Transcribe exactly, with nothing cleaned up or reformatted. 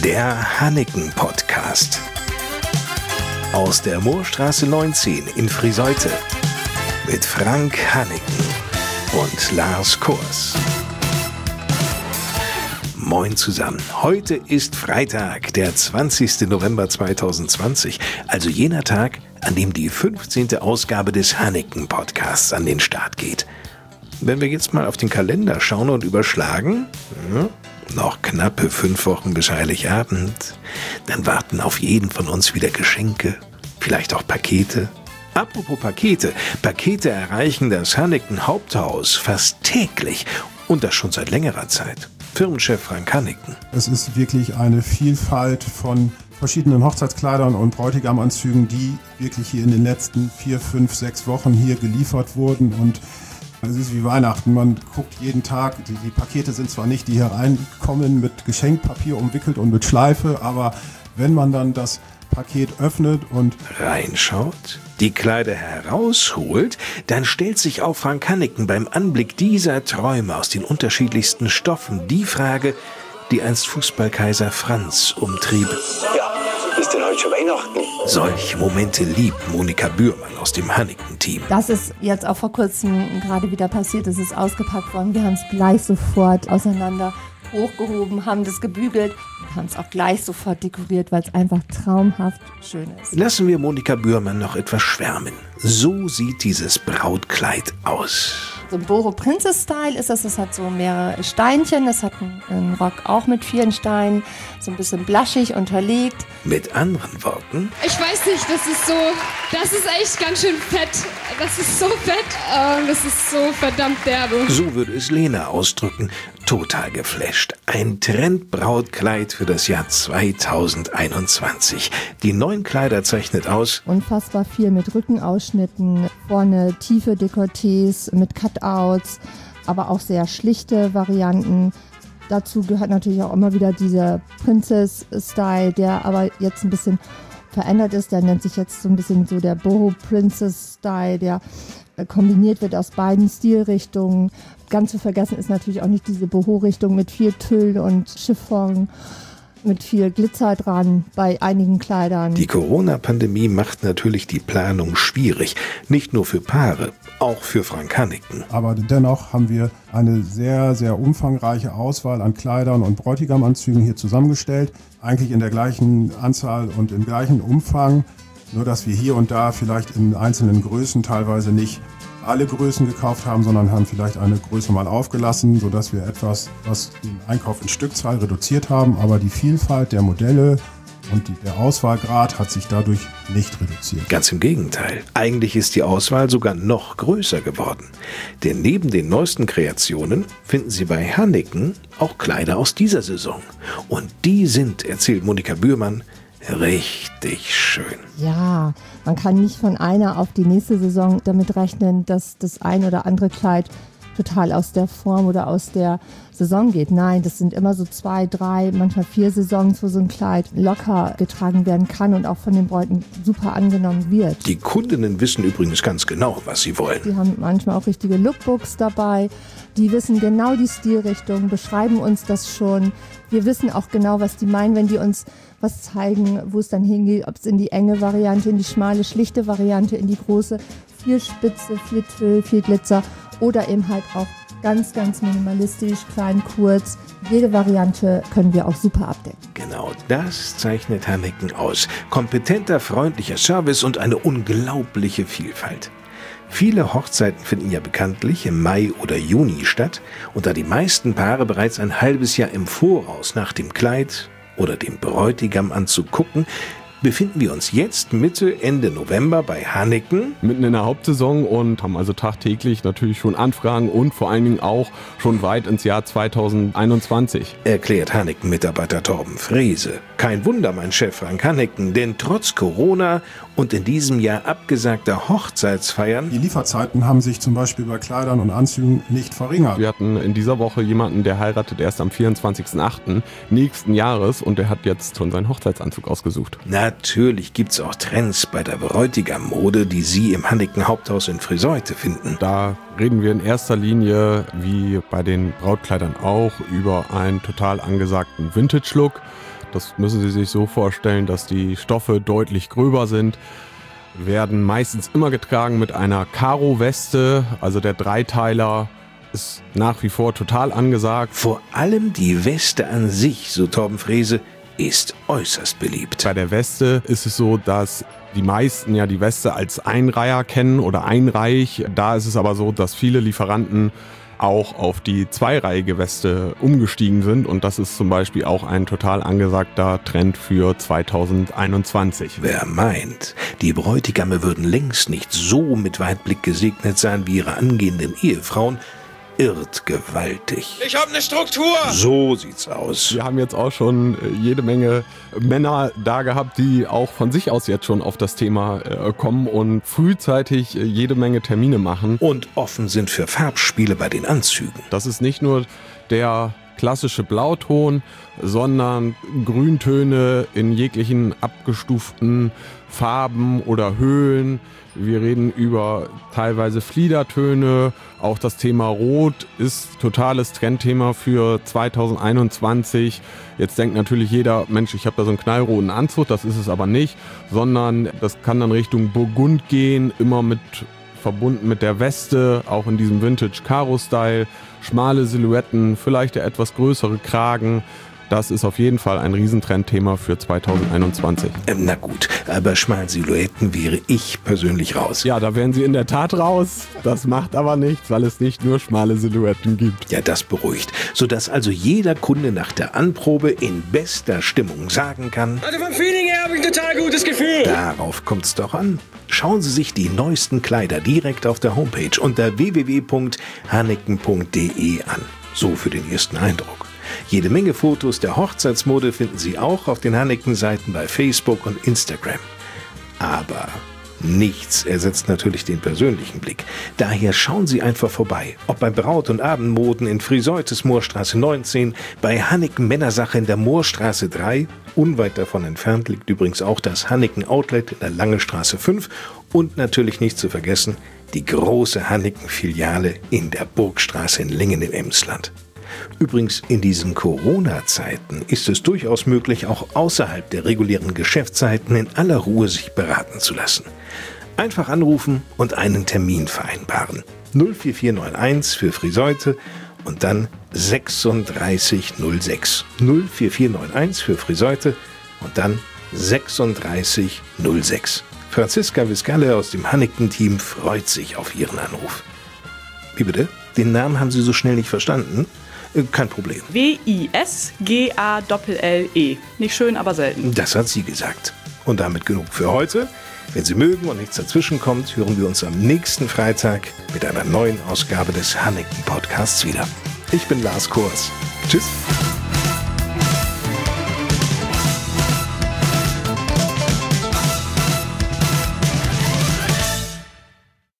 Der Hanniken-Podcast. Aus der Moorstraße neunzehn in Friseute. Mit Frank Hanniken und Lars Kors. Moin zusammen. Heute ist Freitag, der zwanzigsten November zweitausendzwanzig, also jener Tag, an dem die fünfzehnte Ausgabe des Hanniken-Podcasts an den Start geht. Wenn wir jetzt mal auf den Kalender schauen und überschlagen, hm, noch knappe fünf Wochen bis Heiligabend, dann warten auf jeden von uns wieder Geschenke, vielleicht auch Pakete. Apropos Pakete, Pakete erreichen das Hanniken-Haupthaus fast täglich und das schon seit längerer Zeit. Firmenchef Frank Hanniken. Es ist wirklich eine Vielfalt von verschiedenen Hochzeitskleidern und Bräutigamanzügen, die wirklich hier in den letzten vier, fünf, sechs Wochen hier geliefert wurden. Und es ist wie Weihnachten. Man guckt jeden Tag, die, die Pakete sind zwar nicht, die hier reinkommen, mit Geschenkpapier umwickelt und mit Schleife, aber wenn man dann das Paket öffnet und reinschaut, die Kleider herausholt, dann stellt sich auch Frank Hanniken beim Anblick dieser Träume aus den unterschiedlichsten Stoffen die Frage, die einst Fußballkaiser Franz umtrieb. Ja, ist denn heute schon Weihnachten? Solche Momente liebt Monika Bührmann aus dem Hanniken-Team. Das ist jetzt auch vor kurzem gerade wieder passiert, es ist ausgepackt worden. Wir haben es gleich sofort auseinander hochgehoben, haben das gebügelt und haben es auch gleich sofort dekoriert, weil es einfach traumhaft schön ist. Lassen wir Monika Bührmann noch etwas schwärmen. So sieht dieses Brautkleid aus. So ein Boho Princess Style ist das, das hat so mehrere Steinchen, das hat einen, einen Rock auch mit vielen Steinen, so ein bisschen blaschig unterlegt. Mit anderen Worten: Ich weiß nicht, das ist so, das ist echt ganz schön fett, das ist so fett, ähm, das ist so verdammt derbe. So würde es Lena ausdrücken, total geflasht. Ein Trendbrautkleid für das Jahr zweitausendeinundzwanzig. Die neuen Kleider zeichnet aus: unfassbar viel mit Rückenausschnitten, vorne tiefe Dekolletés mit Cutouts, aber auch sehr schlichte Varianten. Dazu gehört natürlich auch immer wieder dieser Princess-Style, der aber jetzt ein bisschen verändert ist. Der nennt sich jetzt so ein bisschen so der Boho Princess-Style, der kombiniert wird aus beiden Stilrichtungen. Ganz zu vergessen ist natürlich auch nicht diese Boho-Richtung mit viel Tüll und Chiffon, mit viel Glitzer dran bei einigen Kleidern. Die Corona-Pandemie macht natürlich die Planung schwierig. Nicht nur für Paare, auch für Frank Hanniken. Aber dennoch haben wir eine sehr, sehr umfangreiche Auswahl an Kleidern und Bräutigamanzügen hier zusammengestellt. Eigentlich in der gleichen Anzahl und im gleichen Umfang. Nur dass wir hier und da vielleicht in einzelnen Größen teilweise nicht alle Größen gekauft haben, sondern haben vielleicht eine Größe mal aufgelassen, sodass wir etwas, was den Einkauf in Stückzahl reduziert haben. Aber die Vielfalt der Modelle und die, der Auswahlgrad hat sich dadurch nicht reduziert. Ganz im Gegenteil. Eigentlich ist die Auswahl sogar noch größer geworden. Denn neben den neuesten Kreationen finden Sie bei Hanniken auch Kleider aus dieser Saison. Und die sind, erzählt Monika Bührmann, richtig schön. Ja, man kann nicht von einer auf die nächste Saison damit rechnen, dass das ein oder andere Kleid total aus der Form oder aus der Saison geht. Nein, das sind immer so zwei, drei, manchmal vier Saisons, wo so ein Kleid locker getragen werden kann und auch von den Bräuten super angenommen wird. Die Kundinnen wissen übrigens ganz genau, was sie wollen. Die haben manchmal auch richtige Lookbooks dabei. Die wissen genau die Stilrichtung, beschreiben uns das schon. Wir wissen auch genau, was die meinen, wenn die uns was zeigen, wo es dann hingeht, ob es in die enge Variante, in die schmale, schlichte Variante, in die große, viel Spitze, viel Tüll, viel Glitzer oder eben halt auch ganz, ganz minimalistisch, klein, kurz. Jede Variante können wir auch super abdecken. Genau das zeichnet Hanniken aus. Kompetenter, freundlicher Service und eine unglaubliche Vielfalt. Viele Hochzeiten finden ja bekanntlich im Mai oder Juni statt und da die meisten Paare bereits ein halbes Jahr im Voraus nach dem Kleid oder dem Bräutigamanzug gucken, befinden wir uns jetzt Mitte, Ende November bei Hanniken. Mitten in der Hauptsaison und haben also tagtäglich natürlich schon Anfragen und vor allen Dingen auch schon weit ins Jahr zweitausendeinundzwanzig. Erklärt Hanniken-Mitarbeiter Torben Frese. Kein Wunder, mein Chef Frank Hanniken, denn trotz Corona und in diesem Jahr abgesagter Hochzeitsfeiern. Die Lieferzeiten haben sich zum Beispiel bei Kleidern und Anzügen nicht verringert. Wir hatten in dieser Woche jemanden, der heiratet erst am vierundzwanzigsten achten nächsten Jahres und der hat jetzt schon seinen Hochzeitsanzug ausgesucht. Natürlich gibt's auch Trends bei der Bräutigammode, die Sie im Hanniken Haupthaus in Friseute finden. Da reden wir in erster Linie, wie bei den Brautkleidern auch, über einen total angesagten Vintage-Look. Das müssen Sie sich so vorstellen, dass die Stoffe deutlich gröber sind. Werden meistens immer getragen mit einer Karo-Weste, also der Dreiteiler ist nach wie vor total angesagt. Vor allem die Weste an sich, so Torben Frese, ist äußerst beliebt. Bei der Weste ist es so, dass die meisten ja die Weste als Einreiher kennen oder einreihig. Da ist es aber so, dass viele Lieferanten auch auf die zweireihige Weste umgestiegen sind und das ist zum Beispiel auch ein total angesagter Trend für zweitausendeinundzwanzig. Wer meint, die Bräutigame würden längst nicht so mit Weitblick gesegnet sein wie ihre angehenden Ehefrauen, irrt gewaltig. Ich habe eine Struktur! So sieht's aus. Wir haben jetzt auch schon jede Menge Männer da gehabt, die auch von sich aus jetzt schon auf das Thema äh, kommen und frühzeitig jede Menge Termine machen. Und offen sind für Farbspiele bei den Anzügen. Das ist nicht nur der klassische Blauton, sondern Grüntöne in jeglichen abgestuften Farben oder Höhen. Wir reden über teilweise Fliedertöne. Auch das Thema Rot ist totales Trendthema für zweitausendeinundzwanzig. Jetzt denkt natürlich jeder, Mensch, ich habe da so einen knallroten Anzug, das ist es aber nicht, sondern das kann dann Richtung Burgund gehen, immer mit verbunden mit der Weste, auch in diesem Vintage-Karo-Style, schmale Silhouetten, vielleicht der etwas größere Kragen. Das ist auf jeden Fall ein Riesentrendthema für zweitausendeinundzwanzig. Ähm, na gut, aber schmalen Silhouetten wäre ich persönlich raus. Ja, da wären Sie in der Tat raus. Das macht aber nichts, weil es nicht nur schmale Silhouetten gibt. Ja, das beruhigt. Sodass also jeder Kunde nach der Anprobe in bester Stimmung sagen kann: Also vom Feeling her habe ich ein total gutes Gefühl. Darauf kommt's doch an. Schauen Sie sich die neuesten Kleider direkt auf der Homepage unter w w w punkt haneken punkt d e an. So für den ersten Eindruck. Jede Menge Fotos der Hochzeitsmode finden Sie auch auf den Haneken-Seiten bei Facebook und Instagram. Aber nichts ersetzt natürlich den persönlichen Blick. Daher schauen Sie einfach vorbei. Ob bei Braut- und Abendmoden in Friseutes Moorstraße neunzehn, bei Haneken Männersache in der Moorstraße drei, unweit davon entfernt liegt übrigens auch das Haneken Outlet in der Langestraße fünf und natürlich nicht zu vergessen die große Haneken-Filiale in der Burgstraße in Lingen im Emsland. Übrigens, in diesen Corona-Zeiten ist es durchaus möglich, auch außerhalb der regulären Geschäftszeiten in aller Ruhe sich beraten zu lassen. Einfach anrufen und einen Termin vereinbaren. null vier vier neun eins für Friseute und dann sechsunddreißig null sechs. null vier vier neun eins für Friseute und dann sechsunddreißig null sechs. Franziska Viscalle aus dem Haneken-Team freut sich auf Ihren Anruf. Wie bitte? Den Namen haben Sie so schnell nicht verstanden? Kein Problem. W I S G A L L E. Nicht schön, aber selten. Das hat sie gesagt. Und damit genug für heute. Wenn Sie mögen und nichts dazwischen kommt, hören wir uns am nächsten Freitag mit einer neuen Ausgabe des Haneken Podcasts wieder. Ich bin Lars Kors. Tschüss.